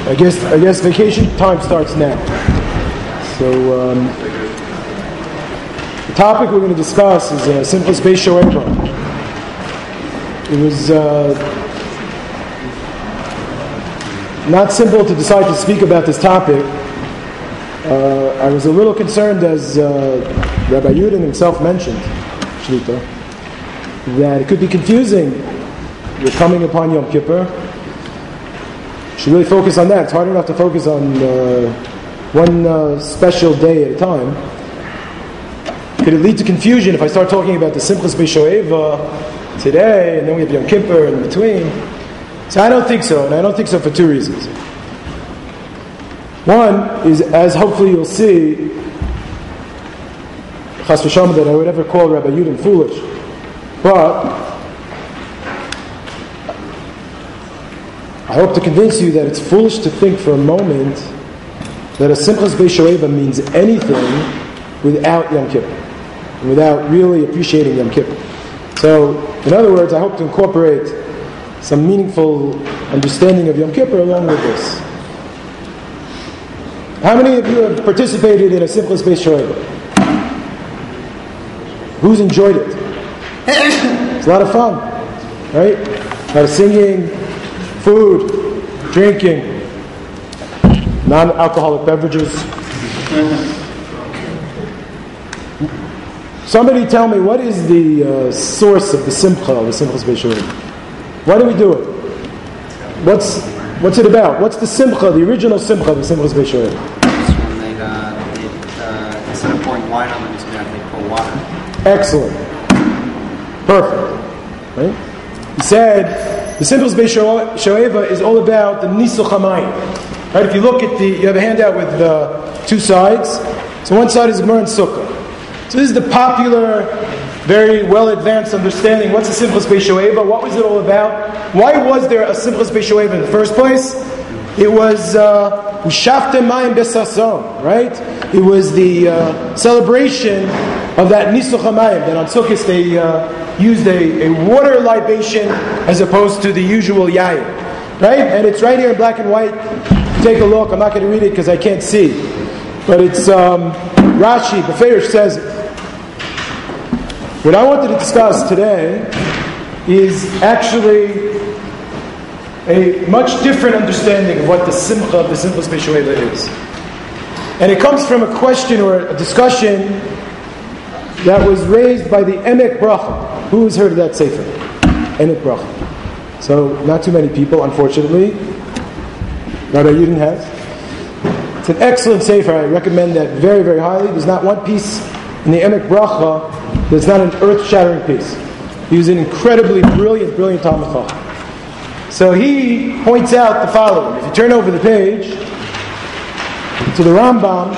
I guess vacation time starts now. So the topic we're going to discuss is Simchas Beis Shoeva. It was not simple to decide to speak about this topic. I was a little concerned, as Rabbi Yudin himself mentioned, Shlita, that it could be confusing. We're coming upon Yom Kippur. Should really focus on that. It's hard enough to focus on one special day at a time. Could it lead to confusion if I start talking about the Simchas Beis Shoeva today, and then we have Yom Kippur in between? So I don't think so, and I don't think so for two reasons. One is, as hopefully you'll see, Chas v'Shalom, that I would ever call Rabbi Yudin foolish, but I hope to convince you that it's foolish to think for a moment that a Simchas Beis Shoeva means anything without Yom Kippur, and without really appreciating Yom Kippur. So, in other words, I hope to incorporate some meaningful understanding of Yom Kippur along with this. How many of you have participated in a Simchas Beis Shoeva? Who's enjoyed it? It's a lot of fun, right? A lot of singing, food, drinking, non-alcoholic beverages. Somebody tell me, what is the source of the Simcha, the Simchas Beis Shoeva? Why do we do it? What's it about? What's the Simcha, the original Simcha, the Simchas Beis Shoeva? When they instead of pouring wine on the Mizbeach, they pour water. Excellent. Perfect. Right? He said, the Simchas Beis Shoeva is all about the Nisuch HaMayim. Right? If you look at you have a handout with two sides. So one side is Gemara and Sukkah. So this is the popular, very well advanced understanding. What's the Simchas Beis Shoeva? What was it all about? Why was there a Simchas Beis Shoeva in the first place? It was Ushaftem Mayim Besason, right? It was the celebration of that Nisuch HaMayim. That on Sukkot they used a water libation as opposed to the usual yayin, right? And it's right here in black and white. Take a look. I'm not going to read it because I can't see, but it's Rashi Beferish says it. What I wanted to discuss today is actually a much different understanding of what the Simcha of the Simchas Beis Shoeva is. And it comes from a question or a discussion that was raised by the Emek Bracha. Who has heard of that sefer? Emek Bracha. So, not too many people, unfortunately. Rabbi Yudin has. It's an excellent sefer. I recommend that very, very highly. There's not one piece in the Emek Bracha that's not an earth-shattering piece. He was an incredibly brilliant Talmid Chacham. So he points out the following. If you turn over the page to the Rambam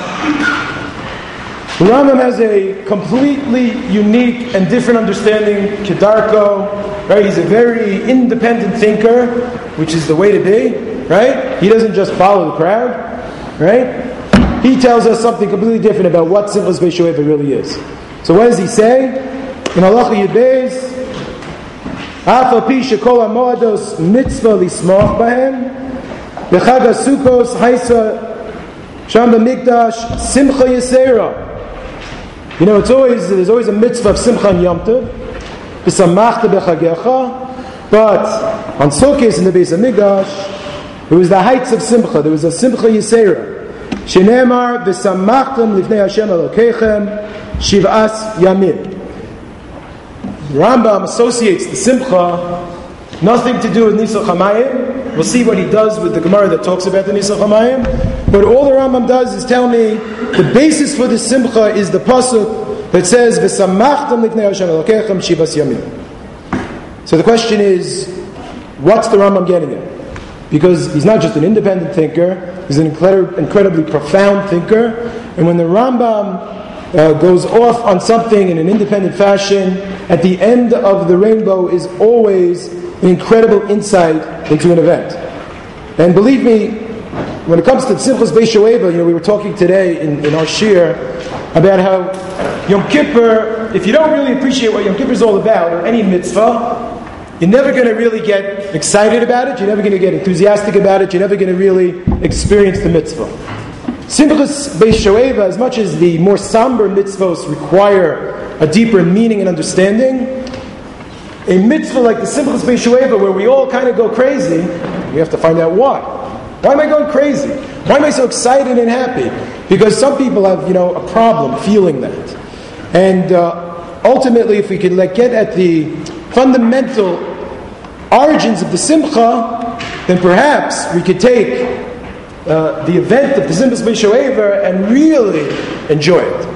has a completely unique and different understanding, Kedarko, right? He's a very independent thinker, which is the way to be, right? He doesn't just follow the crowd, right? He tells us something completely different about what Simchas Beis Shoeva really is. So what does he say? In Halacha Yud Beis, Af al pi shekol hamoados mitzvah lismoch bahem, b'chag haSukkos haisa sham b'mikdash simcha yisera. You know, there's always a mitzvah of simcha and Yom Tov, v'samachta b'chagecha, but on Sukkos in the Beis HaMikdash, it was the heights of simcha. There was a simcha yisera. Shenemar v'samachtem lifnei Hashem Elokeichem shiv'as yamim. Rambam associates the Simcha nothing to do with Nisuch HaMayim. We'll see what he does with the Gemara that talks about the Nisuch HaMayim. But all the Rambam does is tell me the basis for the Simcha is the pasuk that says v'samachtem lifnei Hashem Elokeichem shiv'as yamim. So the question is, what's the Rambam getting at? Because he's not just an independent thinker, he's an incredibly profound thinker. And when the Rambam goes off on something in an independent fashion, at the end of the rainbow is always an incredible insight into an event. And believe me, when it comes to Simchas Beis Shoeva, we were talking today in our shir about how Yom Kippur, if you don't really appreciate what Yom Kippur is all about, or any mitzvah, you're never going to really get excited about it, you're never going to get enthusiastic about it, you're never going to really experience the mitzvah. Simchas Beis Shoeva, as much as the more somber mitzvahs require a deeper meaning and understanding, a mitzvah like the Simchas Beis Shoeva, where we all kind of go crazy, we have to find out why. Why am I going crazy? Why am I so excited and happy? Because some people have, a problem feeling that. And ultimately, if we could get at the fundamental origins of the Simcha, then perhaps we could take the event of the Simchas Beis Shoeva and really enjoy it.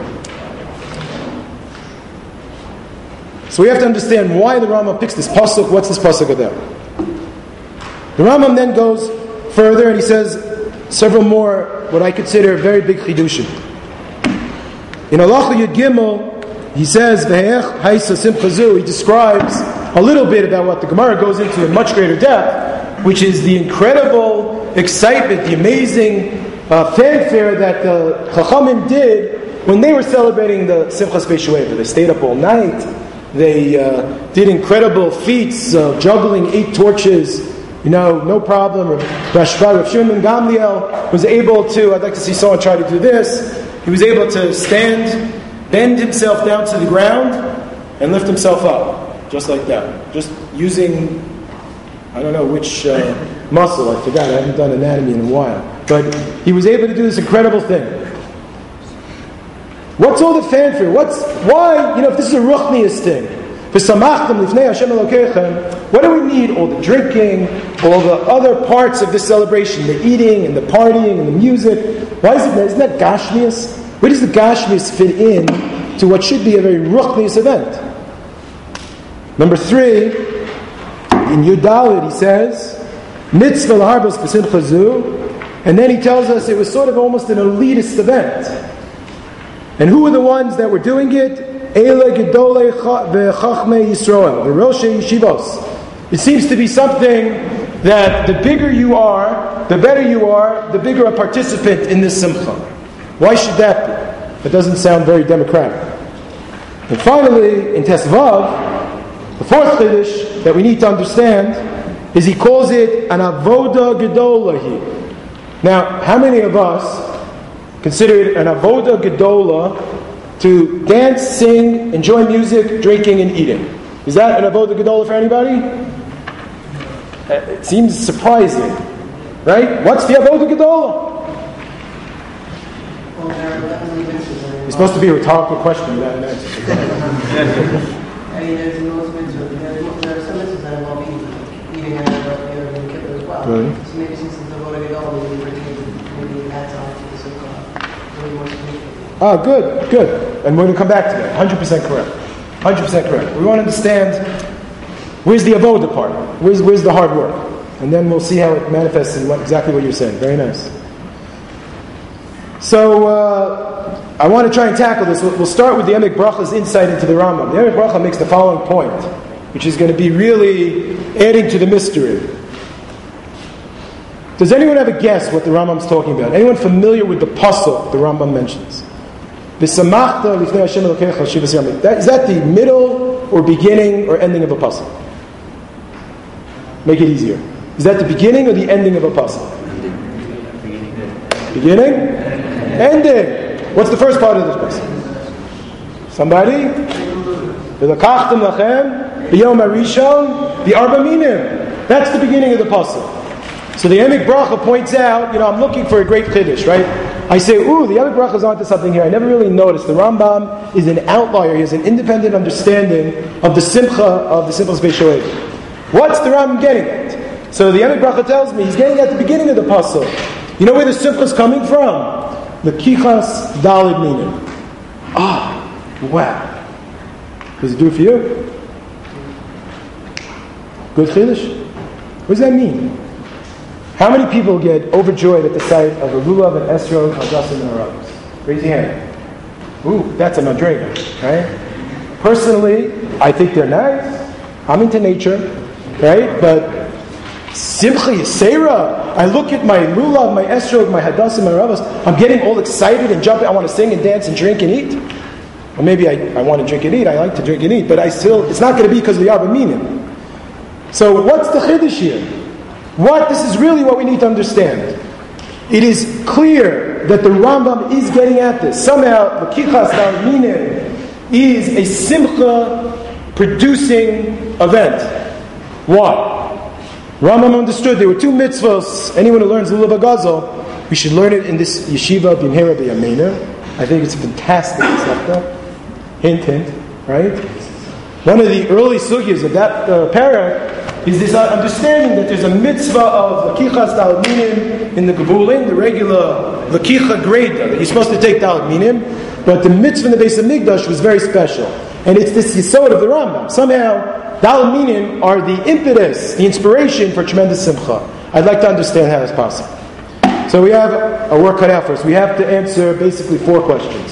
So we have to understand why the Rambam picks this pasuk. What's this pasuk about? The Rambam then goes further and he says several more, what I consider very big chidushim. In Halacha Yud Gimel, he says, "V'he'ech haisa simcha zu." He describes a little bit about what the Gemara goes into in much greater depth, which is the incredible excitement, the amazing fanfare that the Chachamim did when they were celebrating the Simchas Beis Shoeva. They stayed up all night. They did incredible feats of juggling 8 torches, no problem. Rav Shimon Gamliel was able to, I'd like to see someone try to do this, he was able to stand, bend himself down to the ground, and lift himself up, just like that. Just using, I don't know which muscle, I forgot, I haven't done anatomy in a while. But he was able to do this incredible thing. What's all the fanfare? Why, if this is a ruchnius thing, what do we need? All the drinking, all the other parts of this celebration, the eating and the partying and the music. Why isn't that gashmius? Where does the gashmius fit in to what should be a very ruchnius event? Number 3, in Yudalid he says, mitzvah l'harbos b'simcha zu, and then he tells us it was sort of almost an elitist event. And who were the ones that were doing it? Eile gedolei v'chachmei Yisrael, the Roshei Yeshivos. It seems to be something that the bigger you are, the better you are, the bigger a participant in this simcha. Why should that be? That doesn't sound very democratic. And finally, in Tesvav, the 4th chiddush that we need to understand is he calls it an avoda gedolahi. Now, how many of us consider it an avoda gedola to dance, sing, enjoy music, drinking, and eating? Is that an avoda gedola for anybody? It seems surprising, right? What's the avoda gedola? It's supposed to be a rhetorical question without an answer. There's some mitzvahs that involve eating and kippur as well. Right. So maybe since it's avoda gedola, maybe that's on to the simcha. Good. And we're going to come back to that. 100% correct. 100% correct. We want to understand where's the avoda part? Where's the hard work? And then we'll see how it manifests in exactly what you're saying. Very nice. So, I want to try and tackle this. We'll start with the Emek Bracha's insight into the Rambam. The Emek Bracha makes the following point, which is going to be really adding to the mystery. Does anyone have a guess what the Rambam's talking about? Anyone familiar with the pasuk the Rambam mentions? Is that the middle or beginning or ending of a pasuk? Make it easier. Is that the beginning or the ending of a pasuk? Beginning? Ending. What's the first part of this pasuk? Somebody? V'lakachtem lachem b'yom harishon b'arba minim. That's the beginning of the pasuk. So the Emek Bracha points out, I'm looking for a great chiddush, right? I say, the Emek Bracha is onto something here. I never really noticed. The Rambam is an outlier. He has an independent understanding of the simcha of the Simchas Beis Shoeva. What's the Rambam getting at? So the Emek Bracha tells me he's getting at the beginning of the pasuk. You know where the simcha is coming from? The Kichas Dalid Minim. Wow. Does it do it for you? Good chiddush? What does that mean? How many people get overjoyed at the sight of a lulav, an esrog, hadasim, and a rabos? Raise your hand. That's a madrega, right? Personally, I think they're nice. I'm into nature, right? But Simcha Yisera, I look at my lulav, my esrog, my hadasim, my rabos, I'm getting all excited and jumping. I want to sing and dance and drink and eat. Or maybe I want to drink and eat. I like to drink and eat. But it's not going to be because of the Arba Minim. So what's the chiddush here? This is really what we need to understand. It is clear that the Rambam is getting at this. Somehow, the Kichas Dalminen is a simcha producing event. Why? Rambam understood there were two mitzvahs. Anyone who learns Lulav Gazal, we should learn it in this yeshiva b'mhera b'yameina. I think it's a fantastic concept. Hint, hint, right? One of the early sugyas of that parak is this understanding that there's a mitzvah of Lakichas Daled Minim in the Gebulin, the regular Lakicha Greda, that you're supposed to take Daled Minim, but the mitzvah in the Beis HaMikdash was very special. And it's this Yisod of the Rambam. Somehow, Daled Minim are the impetus, the inspiration for tremendous simcha. I'd like to understand how that's possible. So we have a work cut out for us. We have to answer basically 4 questions.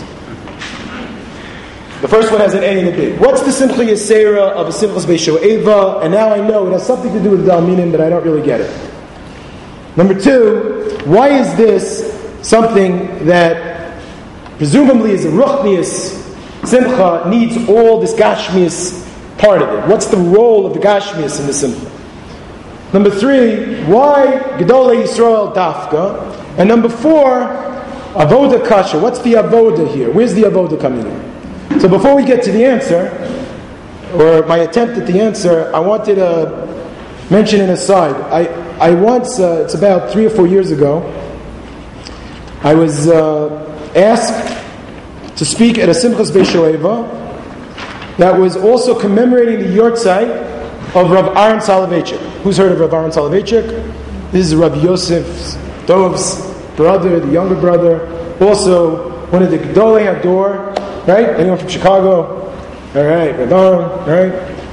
The first one has an A and a B. What's the Simcha Yisera of a Simchas Beis Shoeva? And now I know it has something to do with Dal Minim, but I don't really get it. Number 2, why is this something that presumably is a Ruchnius Simcha, needs all this Gashmius part of it? What's the role of the Gashmius in the Simcha? Number 3, why Gedolei Yisrael Dafka? And number 4, Avoda Kasha. What's the Avoda here? Where's the Avoda coming in? So before we get to the answer, or my attempt at the answer, I wanted to mention an aside. I once, it's about 3 or 4 years ago, I was asked to speak at a Simchas Beis Shoeva that was also commemorating the Yortzeit of Rav Aaron Soloveitchik. Who's heard of Rav Aaron Soloveitchik? This is Rav Yosef Dov's brother, the younger brother, also one of the Gedolei Hador. Right? Anyone from Chicago? All right, Rav Aaron, right?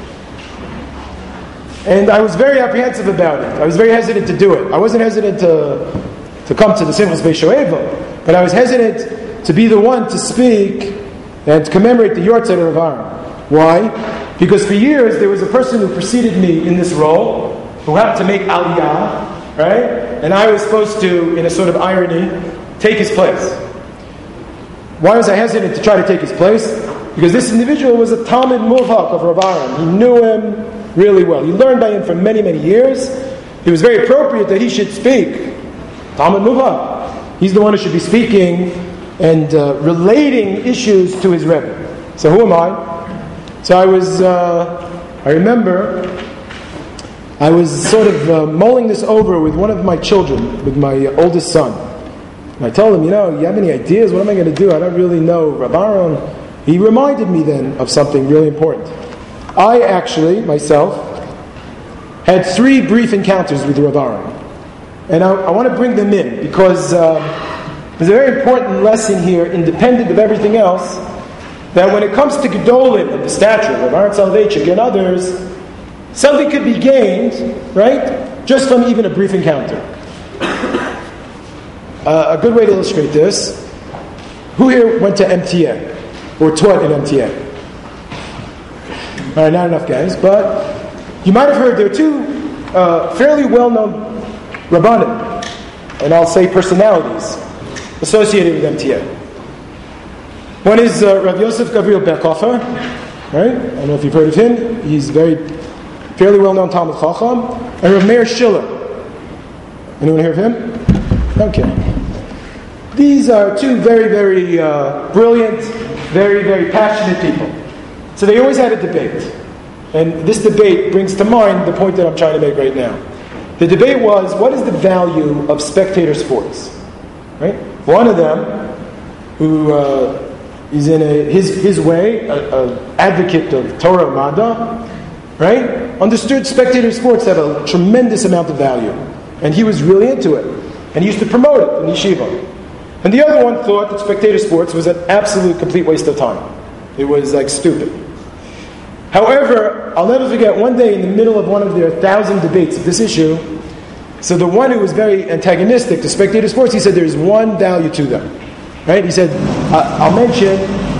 And I was very apprehensive about it. I was very hesitant to do it. I wasn't hesitant to come to the Simchas Beis Shoeva, but I was hesitant to be the one to speak and to commemorate the Yortzeit of Rav Aaron. Why? Because for years there was a person who preceded me in this role who happened to make Aliyah, right? And I was supposed to, in a sort of irony, take his place. Why was I hesitant to try to take his place? Because this individual was a Talmud Muvhak of Rav Aaron. He knew him really well. He learned by him for many, many years. It was very appropriate that he should speak. Talmud Muvhak. He's the one who should be speaking and relating issues to his Rebbe. So who am I? So I remember, I was sort of mulling this over with one of my children, with my oldest son. And I told him, you have any ideas? What am I going to do? I don't really know. Rav Aaron, he reminded me then of something really important. I actually, myself, had 3 brief encounters with Rav Aaron. And I want to bring them in because there's a very important lesson here, independent of everything else, that when it comes to Gedolim of the stature of Rav Aaron Soloveitchik and others, something could be gained, right, just from even a brief encounter. A good way to illustrate this, who here went to MTA or taught at MTA? All right, not enough guys, but you might have heard there are 2 fairly well-known Rabbanim, and I'll say personalities, associated with MTA. One is Rav Yosef Gabriel Berkhofer, right? I don't know if you've heard of him. He's fairly well-known Talmud Chacham. And Rav Meir Schiller. Anyone hear of him? Okay. These are 2 very, very brilliant, very, very passionate people. So they always had a debate. And this debate brings to mind the point that I'm trying to make right now. The debate was, what is the value of spectator sports? Right? One of them, who is in his way, an advocate of Torah Mada, right? Understood spectator sports have a tremendous amount of value. And he was really into it. And he used to promote it in yeshiva. And the other one thought that spectator sports was an absolute complete waste of time. It was like stupid. However, I'll never forget one day in the middle of one of their 1,000 debates of this issue, so the one who was very antagonistic to spectator sports, he said there's one value to them. Right? He said, I'll mention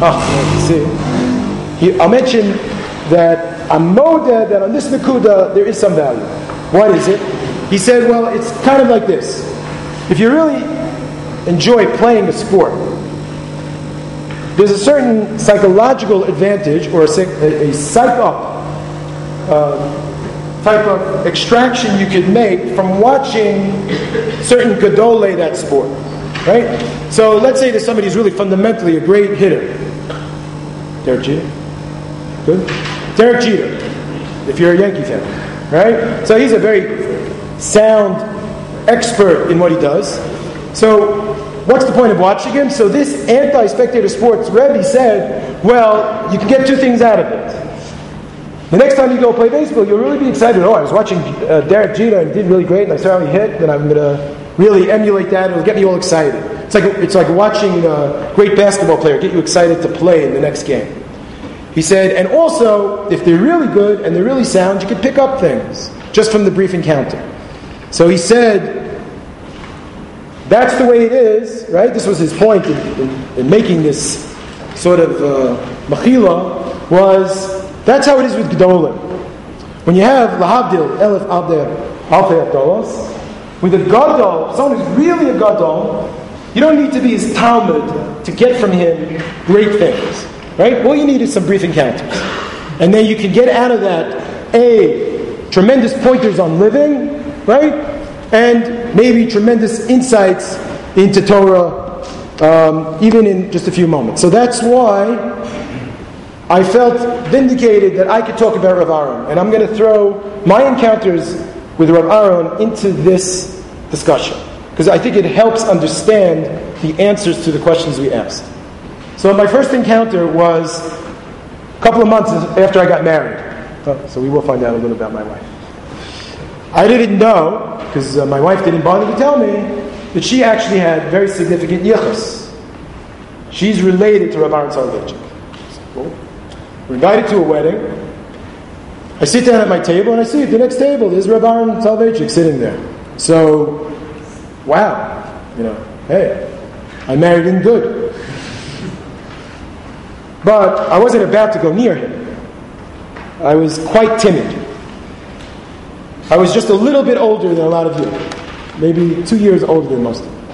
that I'm moded that on this Nakuda there is some value. What is it? He said, well, it's kind of like this. If you really enjoy playing a sport, there's a certain psychological advantage or a psych-up type of extraction you could make from watching certain gadolei that sport, right? So let's say there's somebody who's really fundamentally a great hitter. Derek Jeter? Good? Derek Jeter, if you're a Yankee fan, right? So he's a very sound expert in what he does. So what's the point of watching him? So this anti-spectator sports Rebbe said, well, you can get two things out of it. The next time you go play baseball, you'll really be excited. Oh, I was watching Derek Jeter and he did really great, and I saw how he hit, and I'm going to really emulate that. It'll get me all excited. It's like watching a great basketball player get you excited to play in the next game. He said, and also, if they're really good and they're really sound, you can pick up things just from the brief encounter. So he said, that's the way it is, right? This was his point in making this sort of machila, was that's how it is with Gedolim. When you have lahavdil, elef alfei avdolos, with a gadol, someone who's really a gadol, you don't need to be his Talmud to get from him great things, right? All you need is some brief encounters. And then you can get out of that, tremendous pointers on living, right? And maybe tremendous insights into Torah, even in just a few moments. So that's why I felt vindicated that I could talk about Rav Aaron. And I'm going to throw my encounters with Rav Aaron into this discussion, because I think it helps understand the answers to the questions we asked. So my first encounter was a couple of months after I got married. So we will find out a little about my wife. I didn't know, because my wife didn't bother to tell me, that she actually had very significant yichus. She's related to Rav Aaron Soloveitchik. Cool. We're invited to a wedding. I sit down at my table and I see at the next table there's Rav Aaron Soloveitchik sitting there. So, wow, hey, I married in good. But I wasn't about to go near him. I was quite timid. I was just a little bit older than a lot of you. Maybe 2 years older than most of you.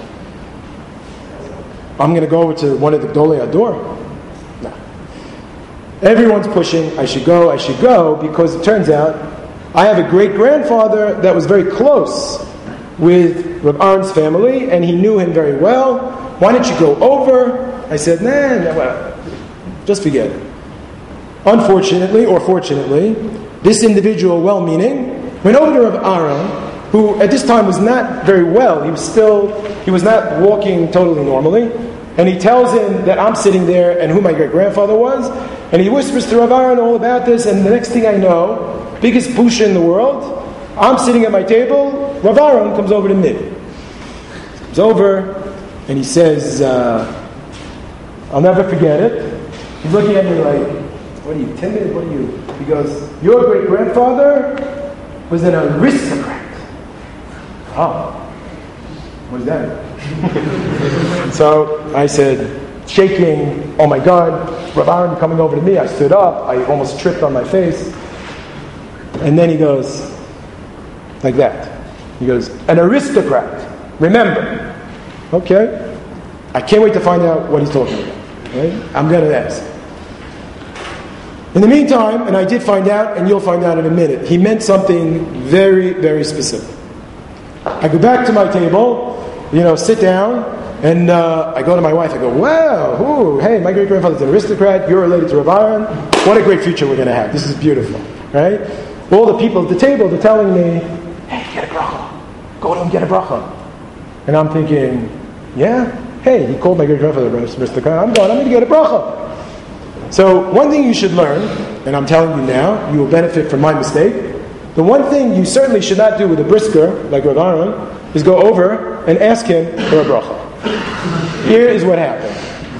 I'm going to go over to one of the Gdolei Ador? No. Everyone's pushing, I should go, because it turns out I have a great-grandfather that was very close with Rav Aaron's family, and he knew him very well. Why don't you go over? I said, nah, just forget it. Unfortunately, or fortunately, this individual, well-meaning, went over to Rav Aaron, who at this time was not very well. He was not walking totally normally. And he tells him that I'm sitting there and who my great-grandfather was. And he whispers to Rav Aaron all about this. And the next thing I know, biggest pusha in the world, I'm sitting at my table, Rav Aaron comes over to me. He comes over and he says, I'll never forget it. He's looking at me like, what are you, timid? What are you? He goes, your great-grandfather was an aristocrat. Oh, what does that mean? So I said, shaking, oh my God, Rav Aaron coming over to me. I stood up, I almost tripped on my face. And then he goes, like that. He goes, an aristocrat. Remember. Okay. I can't wait to find out what he's talking about. Right? I'm going to ask. In the meantime, and I did find out, and you'll find out in a minute, he meant something very, very specific. I go back to my table, sit down, and I go to my wife. I go, wow, hey, my great-grandfather's an aristocrat. You're related to Rav Aaron. What a great future we're going to have. This is beautiful, right? All the people at the table, they're telling me, hey, get a bracha. Go to him, get a bracha. And I'm thinking, yeah? Hey, he called my great-grandfather an aristocrat. I'm going to get a bracha. So one thing you should learn, and I'm telling you now, you will benefit from my mistake. The one thing you certainly should not do with a brisker, like Rav Aaron, is go over and ask him for a bracha. Here is what happened.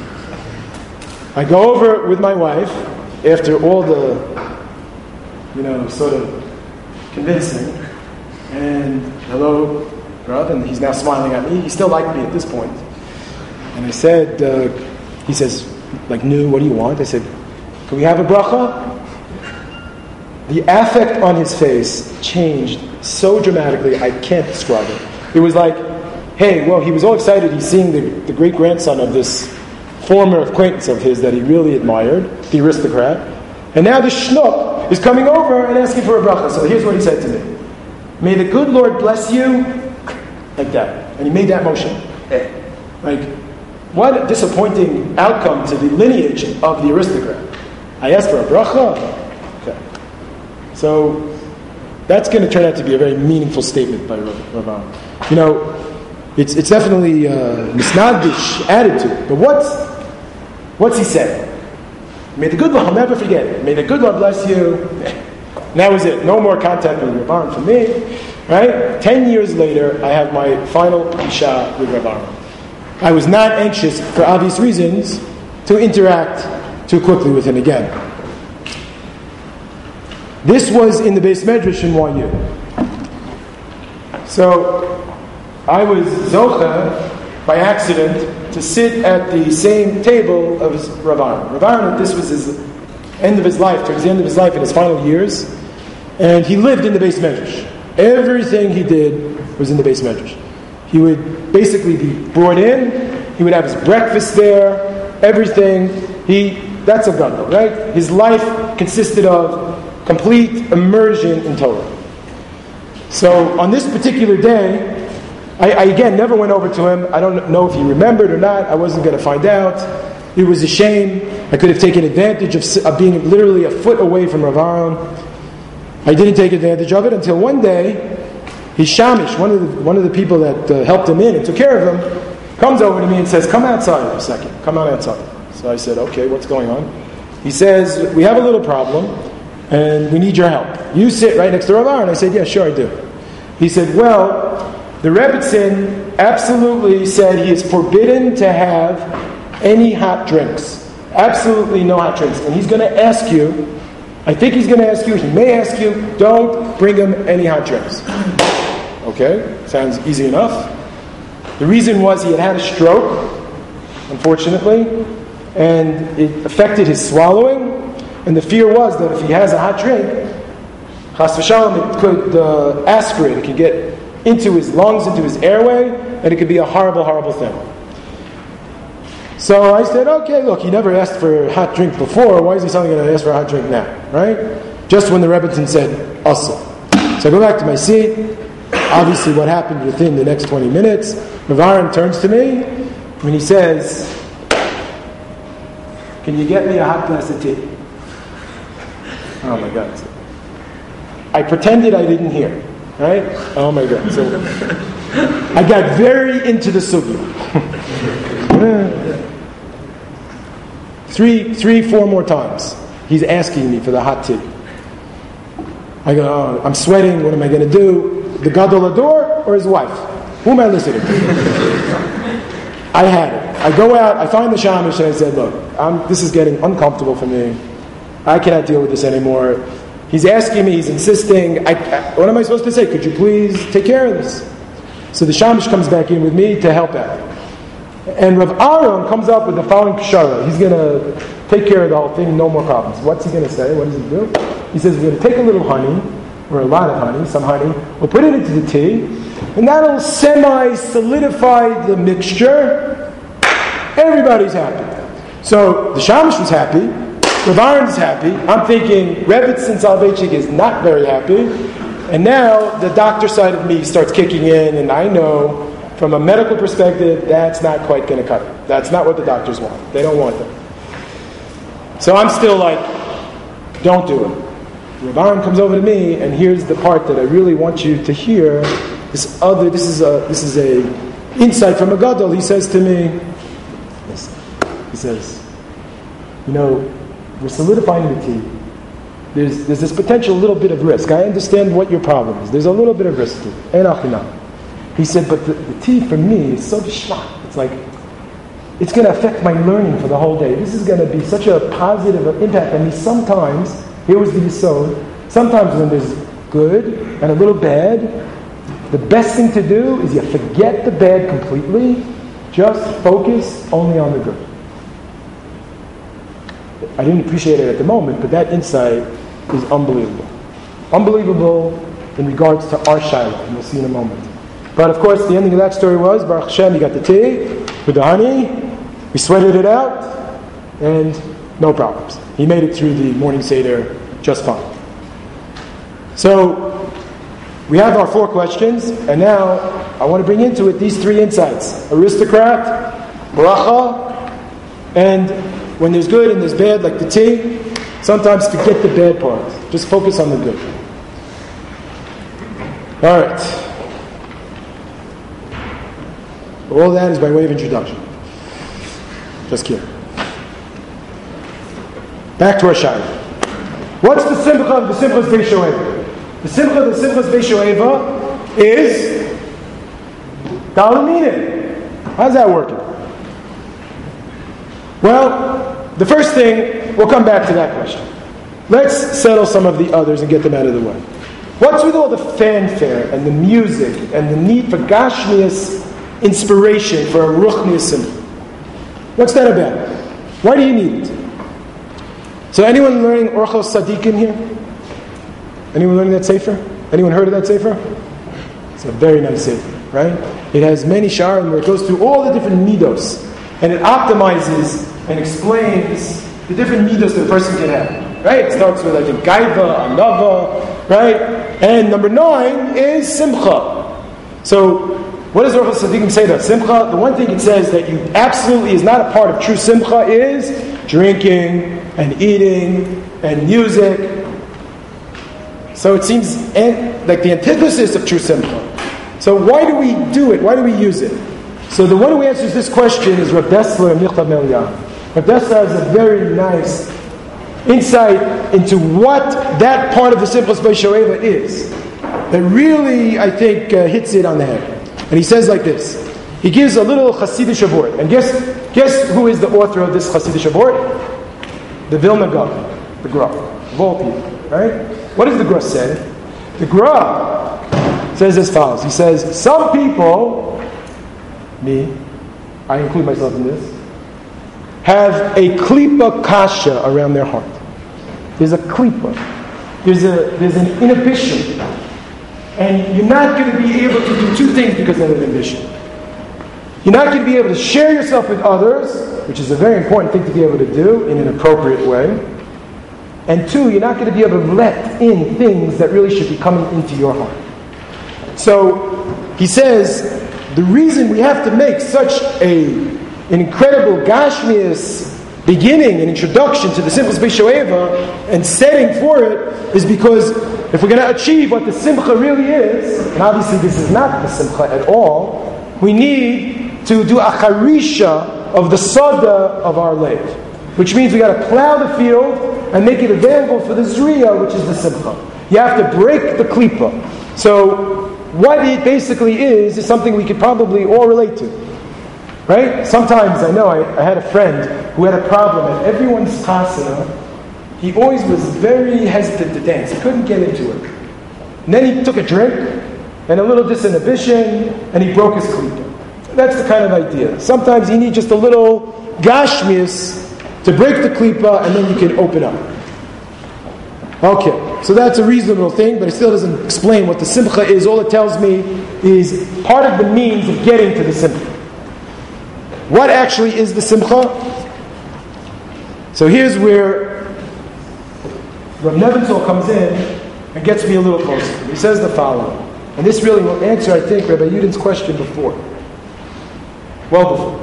I go over with my wife, after all the, sort of convincing, and hello, Rav, and he's now smiling at me. He still liked me at this point. And I said, he says, like, "Nu, what do you want?" I said, "Can we have a bracha?" The affect on his face changed so dramatically, I can't describe it. It was like, hey, well, he was all excited. He's seeing the great-grandson of this former acquaintance of his that he really admired, the aristocrat. And now the schnook is coming over and asking for a bracha. So here's what he said to me. May the good Lord bless you, like that. And he made that motion. Like, what a disappointing outcome to the lineage of the aristocrat. I asked for a bracha? Okay. So, that's going to turn out to be a very meaningful statement by Rav Aaron. You know, it's definitely a misnagdish attitude. But what's he saying? May the good Lord, I'll never forget it. May the good Lord bless you. And that was it. No more contact with Rav Aaron for me. Right? 10 years later, I have my final isha with Rav Aaron. I was not anxious, for obvious reasons, to interact too quickly with him again. This was in the Beis Medrash in YU. So, I was zocha, by accident, to sit at the same table of Rav Aaron. Rav Aaron, this was his end of his life, towards the end of his life in his final years, and he lived in the Beis Medrash. Everything he did was in the Beis Medrash. He would basically be brought in, he would have his breakfast there, everything. That's a gadol, right? His life consisted of complete immersion in Torah. So on this particular day, I again never went over to him. I don't know if he remembered or not. I wasn't going to find out. It was a shame. I could have taken advantage of being literally a foot away from Rav Aaron. I didn't take advantage of it until one day, his shamish, one of the people that helped him in and took care of him, comes over to me and says, "Come outside for a second. Come on outside." So I said, "Okay, what's going on?" He says, "We have a little problem, and we need your help. You sit right next to Rav Aaron." I said, "Yeah, sure I do." He said, "Well, the Rebbetzin absolutely said he is forbidden to have any hot drinks. Absolutely no hot drinks. And he's going to ask you, I think he's going to ask you, he may ask you, don't bring him any hot drinks." Okay, sounds easy enough. The reason was he had had a stroke, unfortunately, and it affected his swallowing, and the fear was that if he has a hot drink, chas v'shalom, it could aspirate, it could get into his lungs, into his airway, and it could be a horrible, horrible thing. So I said, okay, look, he never asked for a hot drink before, why is he suddenly going to ask for a hot drink now, right? Just when the Rebbetzin said, "Asa." So I go back to my seat. Obviously what happened within the next 20 minutes, Rav Aaron turns to me, and he says, "Can you get me a hot glass of tea?" Oh my God. I pretended I didn't hear, right? Oh my God. So I got very into the sugya. 4 more times. He's asking me for the hot tea. I go, "Oh, I'm sweating. What am I going to do? The gadol ador or his wife? Who am I listening to?" I had it. I go out. I find the shamish and I said, "Look, this is getting uncomfortable for me. I cannot deal with this anymore. He's asking me. He's insisting. What am I supposed to say? Could you please take care of this?" So the shamish comes back in with me to help out. And Rav Aaron comes up with the following pshara. He's going to take care of the whole thing, no more problems. What's he going to say? What does he do? He says, "We're going to take a little honey, or a lot of honey, some honey. We'll put it into the tea, and that'll semi-solidify the mixture. Everybody's happy." So the shamish was happy. Rav Aaron's happy. I'm thinking Rebbetzin Soloveitchik is not very happy. And now the doctor side of me starts kicking in, and I know from a medical perspective, that's not quite going to cut it. That's not what the doctors want. They don't want that. So I'm still like, don't do it. Rav Aaron comes over to me, and here's the part that I really want you to hear. This is a insight from a gadol. He says to me, he says, we're solidifying the tea. There's this potential little bit of risk. I understand what your problem is. There's a little bit of risk to it. He said, but the tea for me is so geschmack. It's like, it's going to affect my learning for the whole day. This is going to be such a positive impact on me. Sometimes, here was the yesod, sometimes when there's good and a little bad, the best thing to do is you forget the bad completely, just focus only on the good. I didn't appreciate it at the moment, but that insight is unbelievable. Unbelievable in regards to our shiloh, and we'll see in a moment. But of course, the ending of that story was, Baruch Hashem, you got the tea with the honey, we sweated it out, and no problems. He made it through the morning Seder just fine. So we have our 4 questions, and now I want to bring into it these 3 insights: aristocrat, bracha, and when there's good and there's bad, like the tea, sometimes forget the bad part. Just focus on the good. All right. All that is by way of introduction. Just kidding. Back to our shayla. What's the simcha of the Simchas Beis Shoeva? The simcha of the Simchas Beis Shoeva is Dalaminin. How's that working? Well, the first thing, we'll come back to that question. Let's settle some of the others and get them out of the way. What's with all the fanfare and the music and the need for gashmias inspiration for a ruchnius simcha? What's that about? Why do you need it? So anyone learning Orchos Tzadikim here? Anyone learning that sefer? Anyone heard of that sefer? It's a very nice sefer, right? It has many sharim where it goes through all the different midos, and it optimizes and explains the different midos that a person can have, right? It starts with, I think, gaiva, anava, right? And number 9 is simcha. So what does Orchos Tzadikim say about simcha? The one thing it says that you absolutely is not a part of true simcha is drinking and eating and music. So it seems like the antithesis of true simcha. So why do we do it? Why do we use it? So the one who answers this question is Rav Dessler and Michtav Meliah. Rav Dessler has a very nice insight into what that part of the Simchas Beis Shoeva is, that really, I think, hits it on the head. And he says like this. He gives a little Hasidic avort. And guess who is the author of this Hasidic avort? The Vilna Gaon, the Gra, of all people, right? What does the Gra say? The Gra says as follows. He says, some people, me, I include myself in this, have a klipa kasha around their heart. There's a klipa. There's an inhibition. And you're not going to be able to do 2 things because of that inhibition. You're not going to be able to share yourself with others, which is a very important thing to be able to do in an appropriate way. And 2, you're not going to be able to let in things that really should be coming into your heart. So he says, the reason we have to make such an incredible Gashmias beginning and introduction to the Simchas Beis Shoeva and setting for it is because if we're going to achieve what the Simcha really is, and obviously this is not the Simcha at all, we need to do a charisha of the sada of our life, which means we got to plow the field and make it available for the zriya, which is the Simcha. You have to break the klipa. So what it basically is something we could probably all relate to. Right? Sometimes, I know, I had a friend who had a problem at everyone's chasana. He always was very hesitant to dance. He couldn't get into it. And then he took a drink and a little disinhibition and he broke his klipa. That's the kind of idea. Sometimes you need just a little gashmias to break the klipa and then you can open up. Okay, so that's a reasonable thing, but it still doesn't explain what the simcha is. All it tells me is part of the means of getting to the simcha. What actually is the simcha? So here's where Rav Nebenzahl comes in and gets me a little closer. He says the following, and this really will answer, I think, Rabbi Yudin's question before. Well before.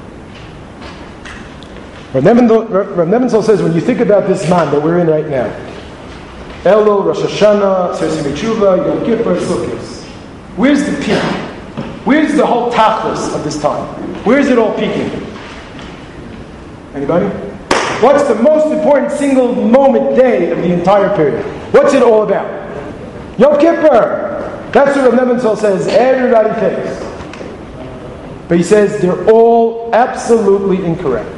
Rav Nebenzahl says, when you think about this man that we're in right now, Elul, Rosh Hashanah, Seres Yemei Yom Kippur, Sukkot, where's the peak? Where's the whole tachlis of this time? Where is it all peaking? Anybody? What's the most important single moment day of the entire period? What's it all about? Yom Kippur. That's what Rav Nebenzahl says everybody thinks. But he says they're all absolutely incorrect.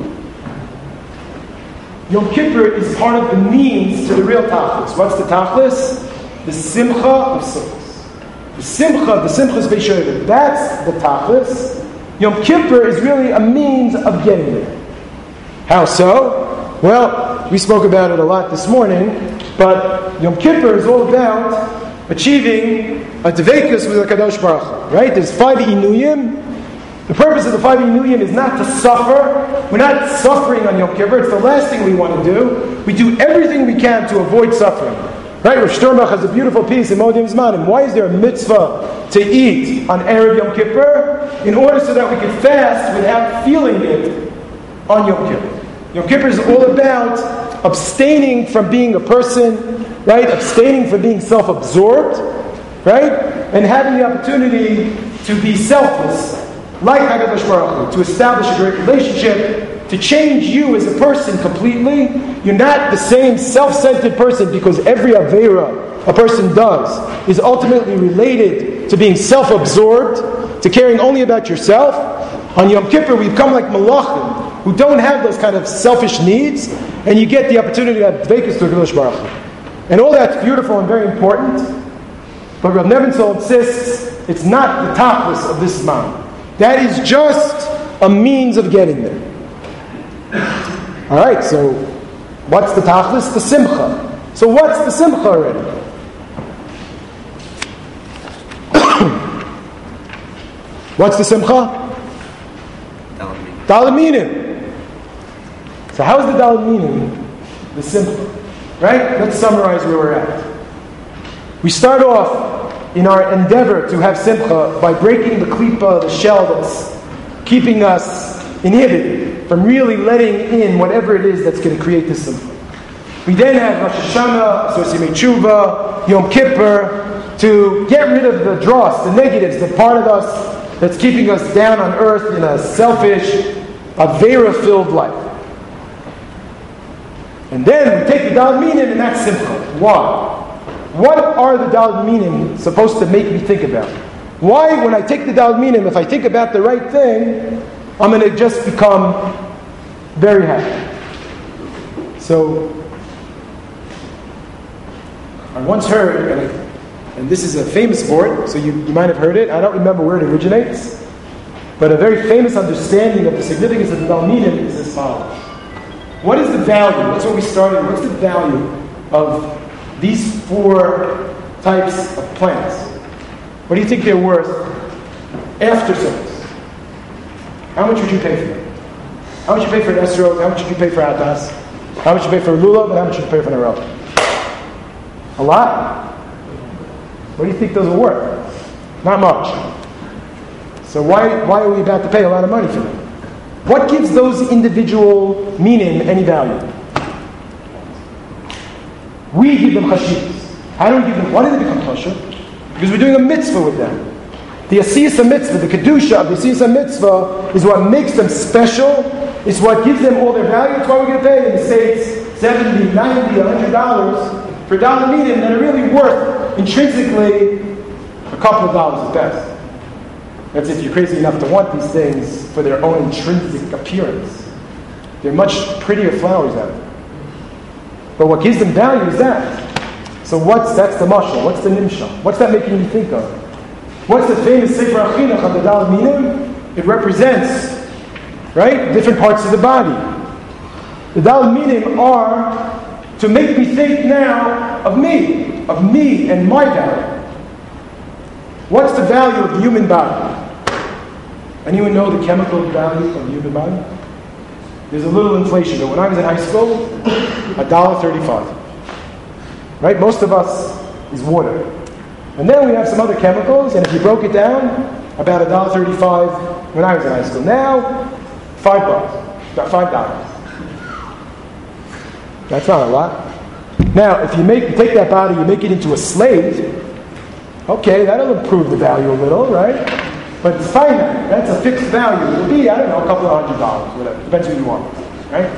Yom Kippur is part of the means to the real tachlis. What's the tachlis? The simcha of Sukkot. The simchas Beis Shoeva, that's the tachlis. Yom Kippur is really a means of getting there. How so? Well, we spoke about it a lot this morning, but Yom Kippur is all about achieving a dveikus with a Kadosh Baruch Hu, right? There's 5 inuyim. The purpose of the 5 inuyim is not to suffer. We're not suffering on Yom Kippur. It's the last thing we want to do. We do everything we can to avoid suffering. Right? Rav Sternbach has a beautiful piece in Modim Zmanim. Why is there a mitzvah to eat on Erev Yom Kippur? In order so that we can fast without feeling it on Yom Kippur. Yom Kippur is all about abstaining from being a person, right? Abstaining from being self-absorbed, right? And having the opportunity to be selfless, like HaKadosh Baruch Hu, to establish a great relationship, to change you as a person completely. You're not the same self-centered person, because every Aveira a person does is ultimately related to being self-absorbed, to caring only about yourself. On Yom Kippur, we become like Malachim, who don't have those kind of selfish needs, and you get the opportunity to have Dveikus to HaKadosh Baruch Hu. And all that's beautiful and very important, but Rav Nebenzahl insists it's not the tachlis of this man. That is just a means of getting there. Alright, so what's the tachlis? The simcha. So what's the simcha already? What's the simcha? Daled Minim. So how is the Daled Minim the simcha? Right? Let's summarize where we're at. We start off in our endeavor to have simcha by breaking the klipa, the shell that's keeping us inhibited from really letting in whatever it is that's going to create this simcha. We then have Rosh Hashanah, Asor Yemei Tshuva, Yom Kippur, to get rid of the dross, the negatives, the part of us that's keeping us down on earth in a selfish, Aveira-filled life. And then we take the Daled Minim, and that's simcha. Why? What are the Daled Minim supposed to make me think about? Why, when I take the Daled Minim, if I think about the right thing, I'm going to just become very happy. So, I once heard, and this is a famous word, so you might have heard it. I don't remember where it originates, but a very famous understanding of the significance of the Daled Minim is as follows. What is the value? That's what we started. What's the value of these 4 types of plants? What do you think they're worth after service? How much would you pay for them? How much you pay for an esrog? How much would you pay for atas? How much you pay for lulav? And how much would you pay for an arel? A lot. What do you think those are worth? Not much. So why are we about to pay a lot of money for them? What gives those individual minim any value? We give them chashivas. How do we give them? Why do they become kosher? Because we're doing a mitzvah with them. The asiyas mitzvah, the kedusha of the asiyas mitzvah, is what makes them special. It's what gives them all their value. It's why we're going to pay in the States $70, $90, $100 for Daled Minim that are really worth intrinsically a couple of dollars at best. That's if you're crazy enough to want these things for their own intrinsic appearance. They're much prettier flowers out there. But what gives them value is that. So that's the mashal. What's the nimshal? What's that making you think of? What's the famous Sefer HaChinuch of the Daled Minim? It represents, right, different parts of the body. The Daled Minim are to make me think now of me and my value. What's the value of the human body? Anyone know the chemical value of the human body? There's a little inflation, but when I was in high school, $1.35. Right? Most of us is water. And then we have some other chemicals, and if you broke it down, about $1.35 when I was in high school. Now, $5. About $5. That's not a lot. Now, if you take that body, you make it into a slate, okay, that'll improve the value a little, right? But it's finite. That's a fixed value. It'll be, I don't know, a couple of $100, whatever. Depends who you are, right?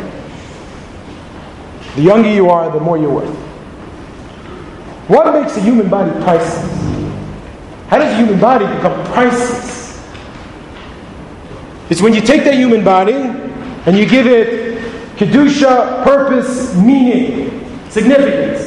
The younger you are, the more you're worth. What makes a human body priceless? How does a human body become priceless? It's when you take that human body and you give it kedusha, purpose, meaning, significance.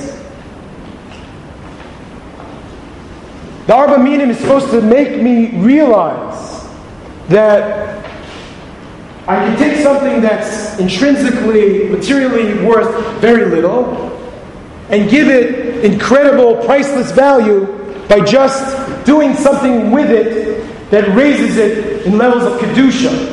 The Arba Minim is supposed to make me realize that I can take something that's intrinsically, materially worth very little and give it incredible, priceless value by just doing something with it that raises it in levels of Kedusha.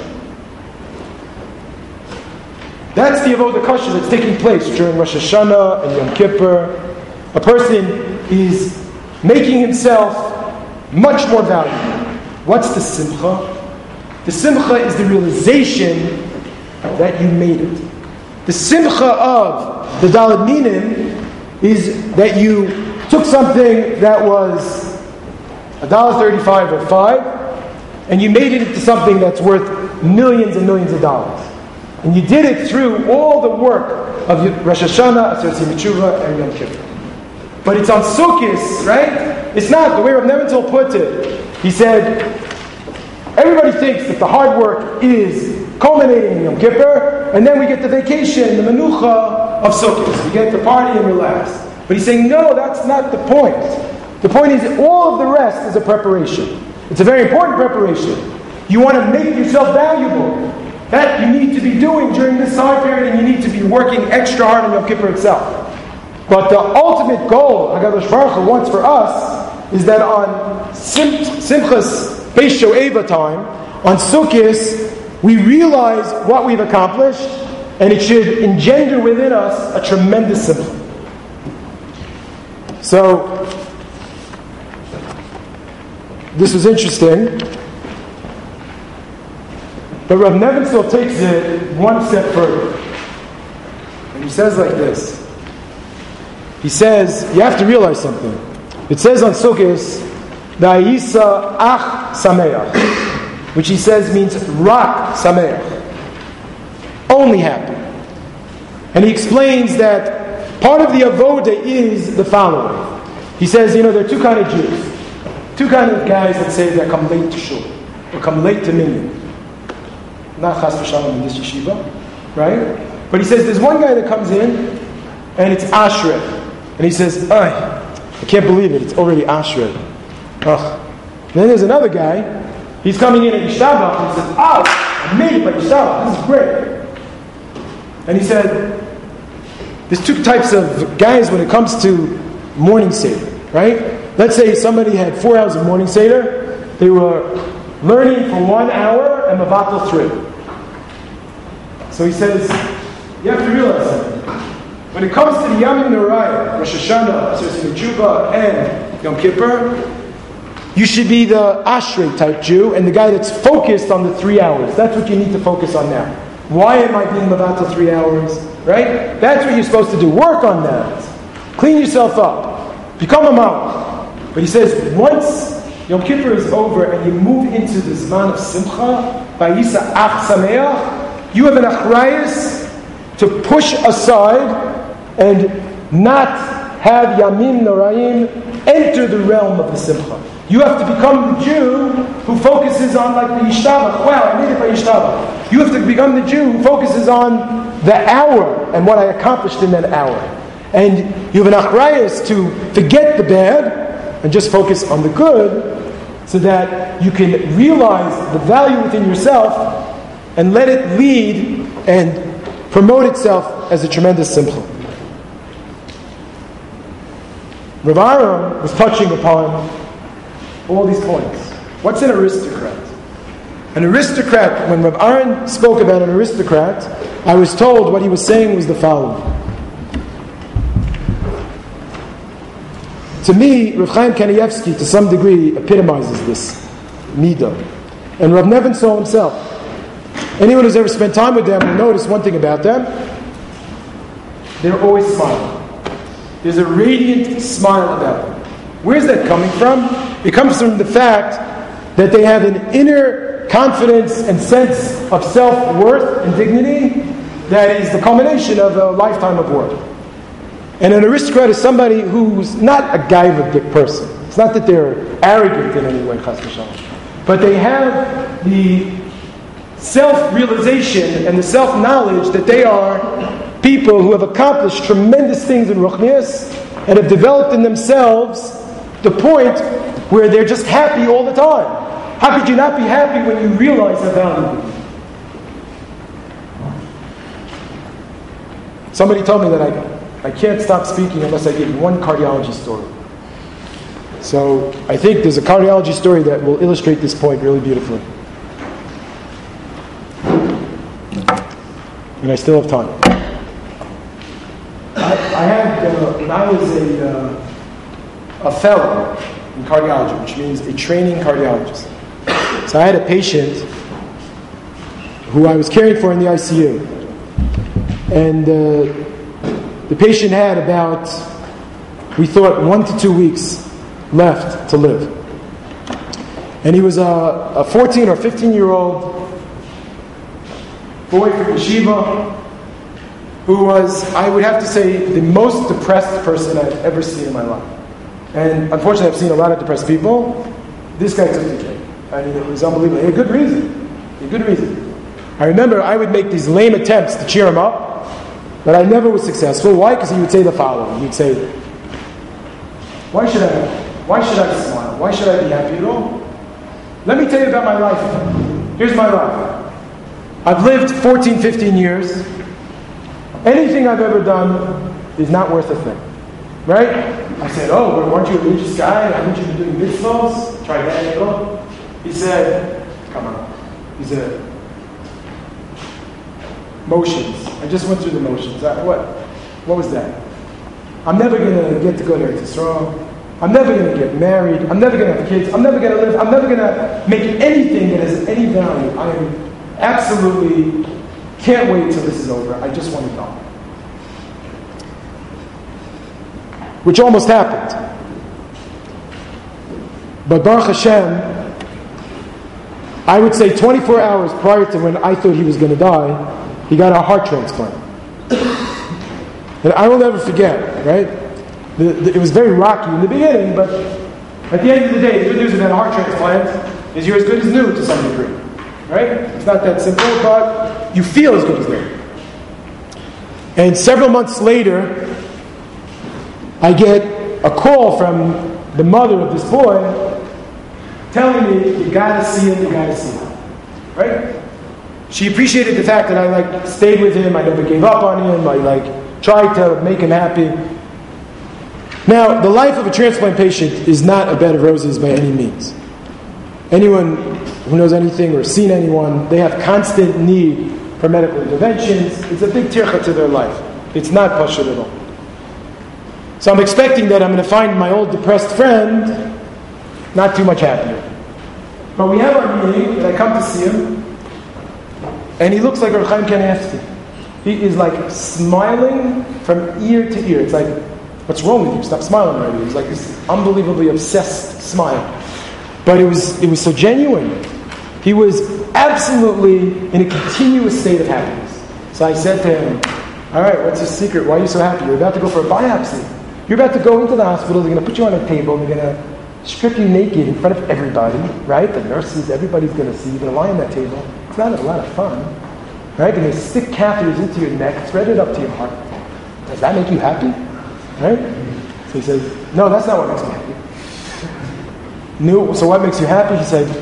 That's the Avodah Kasher that's taking place during Rosh Hashanah and Yom Kippur. a person is making himself much more valuable. What's the simcha? The simcha is the realization that you made it. The simcha of the Daled Minim is that you took something that was $1.35 or $5, and you made it into something that's worth millions and millions of dollars. And you did it through all the work of Rosh Hashanah, Aseret Mitzvah, and Yom Kippur. But it's on Sukkot, right? It's not the way Rav Nebenzahl put it. He said, everybody thinks that the hard work is culminating in Yom Kippur, and then we get the vacation, the menucha of Sukkot. We get to party and relax. But he's saying, no, that's not the point. The point is all of the rest is a preparation. It's a very important preparation. You want to make yourself valuable. That you need to be doing during this time period, and you need to be working extra hard on Yom Kippur itself. But the ultimate goal HaKadosh Baruch Hu wants for us is that on Simchas Beis Shoeva time, on Sukkot, we realize what we've accomplished, and it should engender within us a tremendous simcha. So, this was interesting. But Rav Nebenzahl takes it one step further. And he says like this. He says, you have to realize something. It says on Sukkot, Vayisa ach sameach, which he says means rak sameach, only happy. And he explains that part of the avoda is the following. He says, there are two kinds of Jews. Two kinds of guys that say they come late to shul, or come late to minyan. Not chas v'shalom in this yeshiva, right? But he says there's one guy that comes in, and it's Ashrei. And he says, I can't believe it, it's already Ashrei. Ugh. And then there's another guy, he's coming in at Yishtabach, and he says, I made it by Yishtabach, this is great. And he said, there's two types of guys when it comes to morning seder, right? Let's say somebody had 4 hours of morning seder, they were learning for 1 hour and Mavatal 3. So he says, you have to realize something. When it comes to the Yamim Norayim, Rosh Hashanah, Aseret Mitzvah, and Yom Kippur, you should be the Ashrei type Jew and the guy that's focused on the 3 hours. That's what you need to focus on now. Why am I being Mavatal 3 hours? Right? That's what you're supposed to do. Work on that. Clean yourself up. Become a Malach. But he says, once Yom Kippur is over and you move into the Zman of Simcha, Vayisa ach sameach, you have an achrayus to push aside and not have Yamim Noraim enter the realm of the Simcha. You have to become the Jew who focuses on like the Yishtabach. Wow, I made it by Yishtabach. You have to become the Jew who focuses on the hour and what I accomplished in that hour. And you have an achrayus to forget the bad and just focus on the good, so that you can realize the value within yourself and let it lead and promote itself as a tremendous simcha. Rav Aaron was touching upon all these points. What's an aristocrat? An aristocrat, when Rav Aaron spoke about an aristocrat, I was told what he was saying was the following. To me, Rav Chaim Kanievsky, to some degree, epitomizes this midah. And Rav Nebenzahl himself. Anyone who's ever spent time with them will notice one thing about them. They're always smiling. There's a radiant smile about them. Where's that coming from? It comes from the fact that they have an inner confidence and sense of self-worth and dignity that is the culmination of a lifetime of work. And an aristocrat is somebody who's not a gaiva person. It's not that they're arrogant in any way, chas v'shalom. But they have the self-realization and the self-knowledge that they are people who have accomplished tremendous things in Ruchnius and have developed in themselves the point where they're just happy all the time. How could you not be happy when you realize how valuable? Somebody told me that I can't stop speaking unless I give you one cardiology story. So I think there's a cardiology story that will illustrate this point really beautifully. And I still have time. I had I was a fellow in cardiology, which means a training cardiologist. So I had a patient who I was caring for in the ICU. And the patient had about, we thought, 1 to 2 weeks left to live. And he was a 14 or 15-year-old boy from yeshiva who was, I would have to say, the most depressed person I've ever seen in my life. And unfortunately, I've seen a lot of depressed people. This guy took the cake. I mean, it was unbelievable. He had a good reason. He had a good reason. I remember I would make these lame attempts to cheer him up, but I never was successful. Why? Because he would say the following. He'd say, why should I smile? Why should I be happy at all? Let me tell you about my life. Here's my life. I've lived 14, 15 years. Anything I've ever done is not worth a thing. Right? I said, oh, well, weren't you a religious guy? Haven't you been doing mitzvahs? Try that angle. He said, come on. He said, motions. I just went through the motions. What was that? I'm never going to get to go to Eretz Yisrael. I'm never going to get married. I'm never going to have kids. I'm never going to live. I'm never going to make anything that has any value. I am absolutely can't wait till this is over. I just want to die. Which almost happened. But Baruch Hashem, I would say 24 hours prior to when I thought he was going to die, he got a heart transplant. And I will never forget, right? It was very rocky in the beginning, but at the end of the day, the good news about a heart transplant is you're as good as new to some degree. Right? It's not that simple, but you feel as good as new. And several months later, I get a call from the mother of this boy telling me, you gotta see him, right? She appreciated the fact that I stayed with him, I never gave up on him, I tried to make him happy. Now, the life of a transplant patient is not a bed of roses by any means. Anyone who knows anything or seen anyone, they have constant need for medical interventions. It's a big tircha to their life. It's not pashut at all. So I'm expecting that I'm going to find my old depressed friend not too much happier. But we have our meeting, and I come to see him, and he looks like Rav Chaim Kanievsky. He is smiling from ear to ear. It's like, what's wrong with you? Stop smiling already. It's like this unbelievably obsessed smile. But it was so genuine. He was absolutely in a continuous state of happiness. So I said to him, all right, what's the secret? Why are you so happy? You're about to go for a biopsy. You're about to go into the hospital. They're going to put you on a table. They're going to strip you naked in front of everybody, right? The nurses, everybody's going to see you. You're going to lie on that table. It's not a lot of fun, right? They're going to stick catheters into your neck, thread it up to your heart. Does that make you happy? Right? So he says, no, that's not what makes me happy. No, so what makes you happy? He said,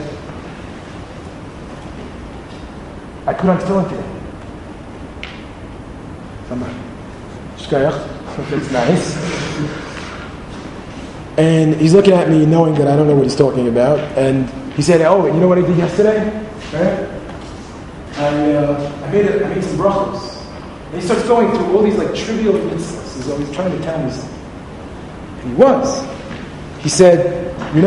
I put on tefillin today. That's nice. And he's looking at me knowing that I don't know what he's talking about. And he said, oh, and you know what I did yesterday? Right? I made some brachos. And he starts going through all these trivial mitzvahs. He's always trying to tell me something. And he was. He said,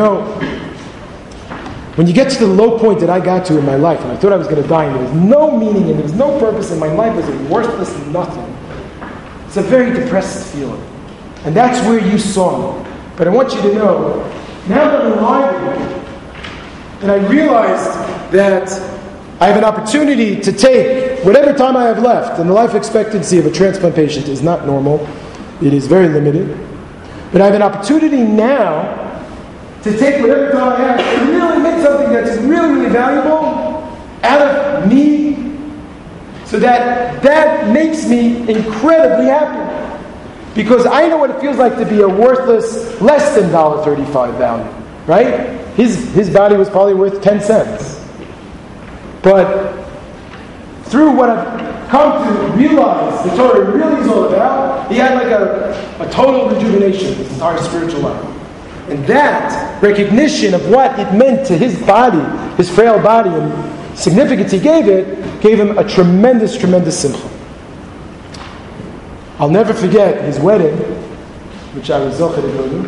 when you get to the low point that I got to in my life, and I thought I was going to die, and there was no meaning, and there was no purpose, and my life was a worthless nothing. It's a very depressed feeling. And that's where you saw me. But I want you to know, now that I'm alive again, and I realized that I have an opportunity to take whatever time I have left, and the life expectancy of a transplant patient is not normal. It is very limited. But I have an opportunity now to take whatever time I have and really make something that's really, really valuable out of me, so that makes me incredibly happy. Because I know what it feels like to be a worthless, less than $1.35 value, right? His body was probably worth 10 cents. But through what I've come to realize the Torah really is all about, he had a total rejuvenation of his entire spiritual life. And that recognition of what it meant to his body, his frail body, and significance he gave him a tremendous, tremendous simcha. I'll never forget his wedding. which I was zocher to go to.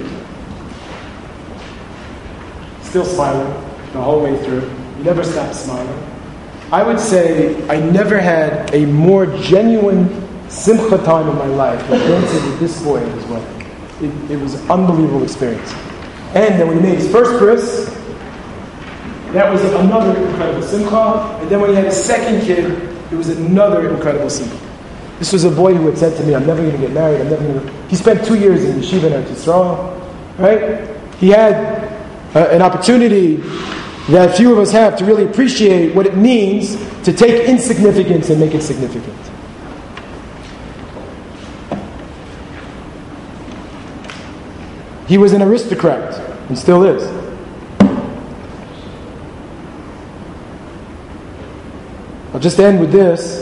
Still smiling the whole way through. He never stopped smiling. I would say I never had a more genuine simcha time in my life than dancing with this boy at his wedding. It was an unbelievable experience. And then when he made his first bris, that was another incredible simcha. And then when he had his second kid, it was another incredible simcha. This was a boy who had said to me, I'm never going to get married, He spent 2 years in yeshiva in Eretz Yisrael, right? He had an opportunity that few of us have to really appreciate what it means to take insignificance and make it significant. He was an aristocrat, and still is. I'll just end with this.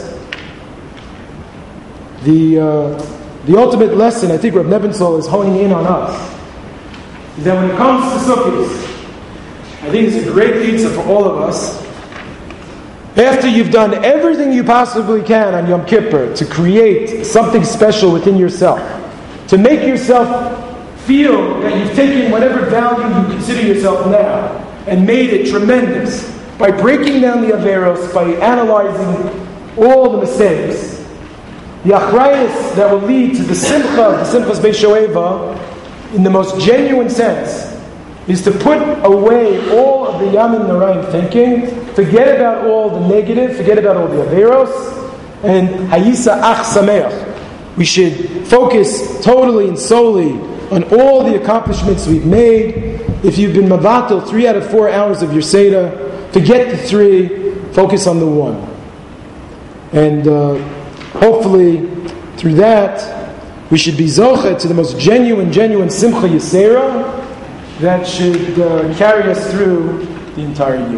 The ultimate lesson I think Reb Nebenzahl is honing in on us is that when it comes to Sukkot, I think it's a great pizza for all of us. After you've done everything you possibly can on Yom Kippur to create something special within yourself, to make yourself feel that you've taken whatever value you consider yourself now and made it tremendous by breaking down the Averos, by analyzing all the mistakes, the achrayus that will lead to the Simchas Beis Shoeva, in the most genuine sense, is to put away all of the Yamin Noraim thinking, forget about all the negative, forget about all the Averos, and Hayisa Ach Sameach. We should focus totally and solely on all the accomplishments we've made. If you've been Mavatal 3 out of 4 hours of your Seder, forget the 3, focus on the 1. And hopefully, through that, we should be Zocheh to the most genuine Simcha Yisera that should carry us through the entire year.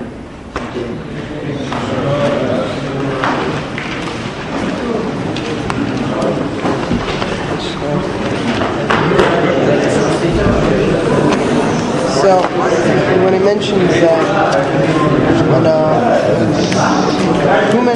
So, when he mentions that when